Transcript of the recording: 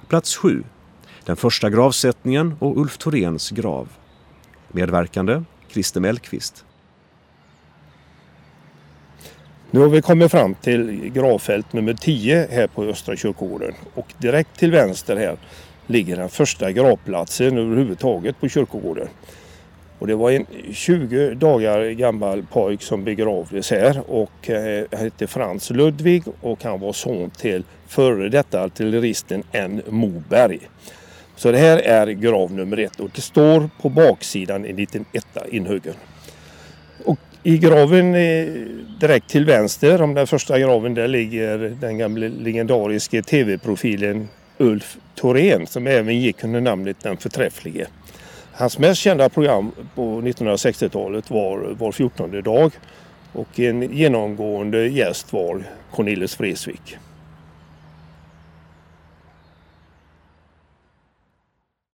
Plats 7. Den första gravsättningen och Ulf Thoréns grav. Medverkande Christer Mellqvist. Nu har vi kommit fram till gravfält nummer 10 här på Östra kyrkogården. Och direkt till vänster här ligger den första gravplatsen överhuvudtaget på kyrkogården. Och det var en 20 dagar gammal pojk som begravdes här och han hette Frans Ludvig och han var son till före detta artilleristen N. Moberg. Så det här är grav nummer 1 och det står på baksidan en liten etta inhuggen. Och i graven direkt till vänster om den första graven där ligger den gamla legendariska tv-profilen Ulf Thorén som även gick under namnet Den förträfflige. Hans mest kända program på 1960-talet var 14:e dag och en genomgående gäst var Cornelis Vreeswijk.